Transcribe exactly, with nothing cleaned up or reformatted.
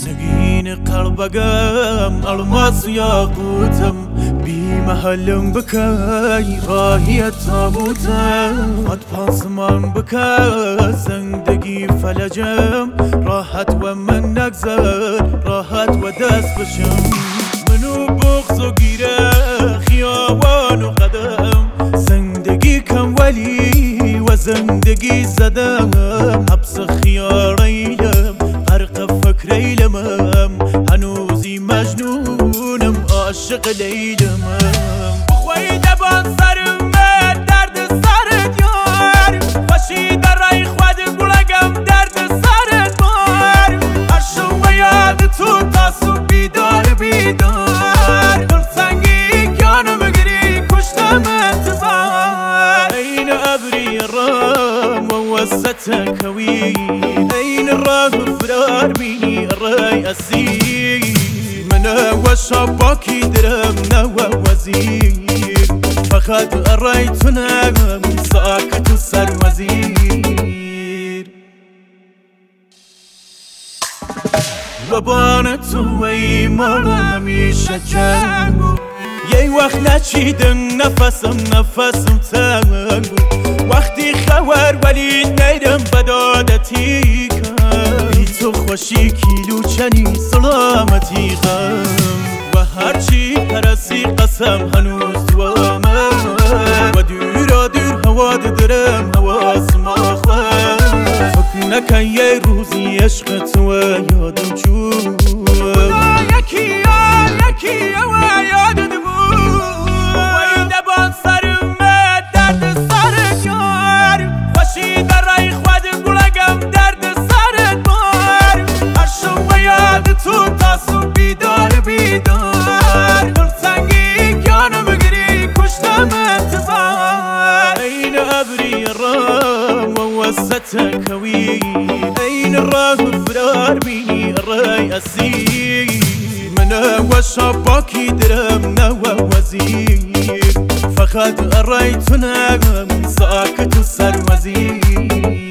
سقين قلبقم الماس ياقوتم بمهلم بكاي راهي تابوتم أطفال زمان بكا زندقي فلجم راحت ومن نقزر راحت وداس بشم منو بغز وقيرة خيابان وقدم زندقي كم ولي وزندقي زدم حبس خياريلم غرق فكري لمم هنوزي مجنونم عاشق لیلم بخوی دبان سرم درد سرت یار باشی در رای خود بلگم درد سرت بار هر شو یاد تو تاسو بیدار بیدار دل سنگی کانو بگیری کشتم انتظار این ابری رام و وسط کوی این راه فرار بینی رای اسیر من وشباكي درم نوى وزير فخد قريتنا ساكت السر وزير وبانت وي مرة ميشة جنبو يي وقت نشيدن نفسم نفسم تنبو وقتی خوار ولی نیرم بدادتی کن بی تو خوشی کیلو چنی سلامتی غم و هرچی پرسی قسم هنوز دوامه و دورا دور هوا درم حواسم آخوام فکر نکن یه روزی عشق تو یادم چون یکی یا یکی یا یادم بود وی دبان سرم درد سرت یار باشی در رای خود بلگم درد سرت بار هر شو یاد تو تاسو بیدار بیدار دل سنگی کانو بگیری کشتم انتظار این ابری رام و وسط کوی این راه فرار بینی رای اسیر من وشباكي درم نوى وزير فقد قريتنا ساكت السر وزير